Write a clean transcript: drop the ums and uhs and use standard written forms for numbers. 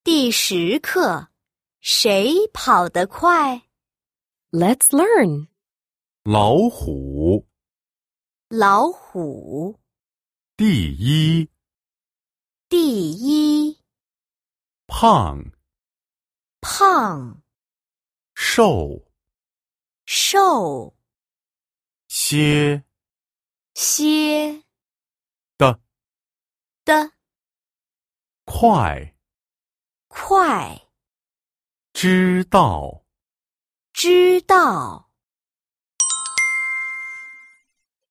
第10课，谁跑得快？ Let's learn. 老虎， 老虎。 第一， 第一， 胖， 胖， 瘦， 瘦， 歇歇的， 的， 快， 快， 知道。 知道。